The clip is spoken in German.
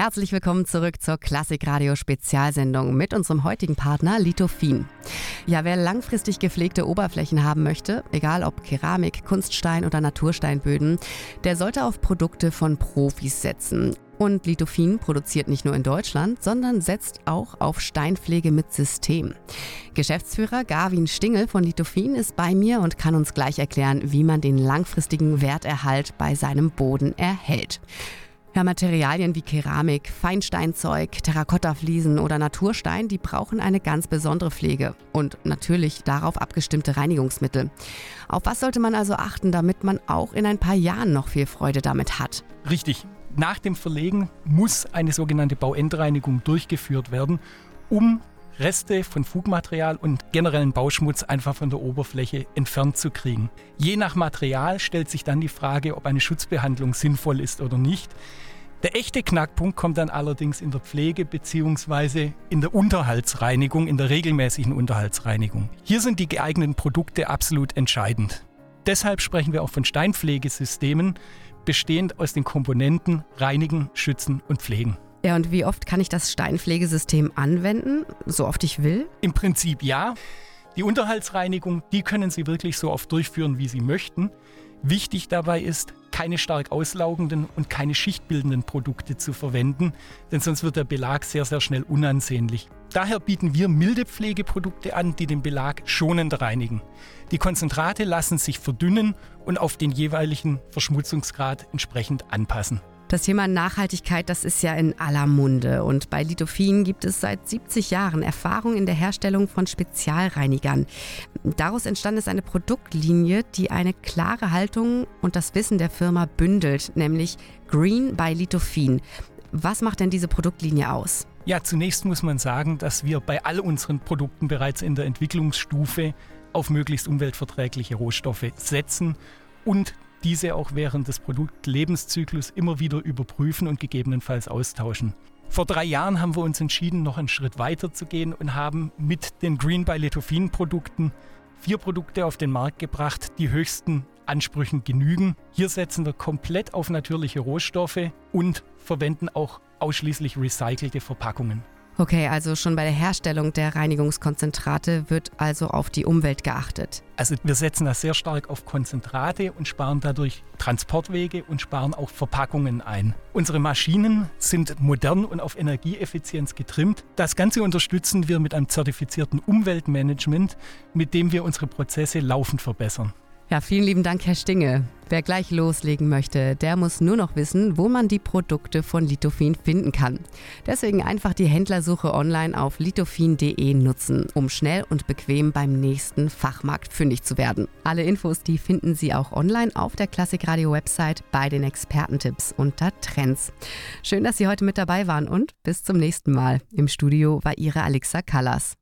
Herzlich willkommen zurück zur Klassikradio Spezialsendung mit unserem heutigen Partner Litofin. Ja, wer langfristig gepflegte Oberflächen haben möchte, egal ob Keramik, Kunststein oder Natursteinböden, der sollte auf Produkte von Profis setzen. Und Litofin produziert nicht nur in Deutschland, sondern setzt auch auf Steinpflege mit System. Geschäftsführer Garwin Stingel von Litofin ist bei mir und kann uns gleich erklären, wie man den langfristigen Werterhalt bei seinem Boden erhält. Ja, Materialien wie Keramik, Feinsteinzeug, Terrakottafliesen oder Naturstein, die brauchen eine ganz besondere Pflege und natürlich darauf abgestimmte Reinigungsmittel. Auf was sollte man also achten, damit man auch in ein paar Jahren noch viel Freude damit hat? Richtig. Nach dem Verlegen muss eine sogenannte Bauendreinigung durchgeführt werden, um Reste von Fugmaterial und generellen Bauschmutz einfach von der Oberfläche entfernt zu kriegen. Je nach Material stellt sich dann die Frage, ob eine Schutzbehandlung sinnvoll ist oder nicht. Der echte Knackpunkt kommt dann allerdings in der Pflege bzw. in der Unterhaltsreinigung, in der regelmäßigen Unterhaltsreinigung. Hier sind die geeigneten Produkte absolut entscheidend. Deshalb sprechen wir auch von Steinpflegesystemen, bestehend aus den Komponenten Reinigen, Schützen und Pflegen. Ja, und wie oft kann ich das Steinpflegesystem anwenden? So oft ich will? Im Prinzip ja. Die Unterhaltsreinigung, die können Sie wirklich so oft durchführen, wie Sie möchten. Wichtig dabei ist, keine stark auslaugenden und keine schichtbildenden Produkte zu verwenden, denn sonst wird der Belag sehr, sehr schnell unansehnlich. Daher bieten wir milde Pflegeprodukte an, die den Belag schonend reinigen. Die Konzentrate lassen sich verdünnen und auf den jeweiligen Verschmutzungsgrad entsprechend anpassen. Das Thema Nachhaltigkeit, das ist ja in aller Munde. Und bei Litofin gibt es seit 70 Jahren Erfahrung in der Herstellung von Spezialreinigern. Daraus entstand ist eine Produktlinie, die eine klare Haltung und das Wissen der Firma bündelt, nämlich Green by Litofin. Was macht denn diese Produktlinie aus? Ja, zunächst muss man sagen, dass wir bei all unseren Produkten bereits in der Entwicklungsstufe auf möglichst umweltverträgliche Rohstoffe setzen und diese auch während des Produktlebenszyklus immer wieder überprüfen und gegebenenfalls austauschen. Vor 3 Jahren haben wir uns entschieden, noch einen Schritt weiter zu gehen und haben mit den Green by Litofin Produkten 4 Produkte auf den Markt gebracht, die höchsten Ansprüchen genügen. Hier setzen wir komplett auf natürliche Rohstoffe und verwenden auch ausschließlich recycelte Verpackungen. Okay, also schon bei der Herstellung der Reinigungskonzentrate wird also auf die Umwelt geachtet. Also wir setzen da sehr stark auf Konzentrate und sparen dadurch Transportwege und sparen auch Verpackungen ein. Unsere Maschinen sind modern und auf Energieeffizienz getrimmt. Das Ganze unterstützen wir mit einem zertifizierten Umweltmanagement, mit dem wir unsere Prozesse laufend verbessern. Ja, vielen lieben Dank, Herr Stingel. Wer gleich loslegen möchte, der muss nur noch wissen, wo man die Produkte von Litofin finden kann. Deswegen einfach die Händlersuche online auf litofin.de nutzen, um schnell und bequem beim nächsten Fachmarkt fündig zu werden. Alle Infos, die finden Sie auch online auf der Klassikradio-Website bei den Expertentipps unter Trends. Schön, dass Sie heute mit dabei waren und bis zum nächsten Mal. Im Studio war Ihre Alexa Callas.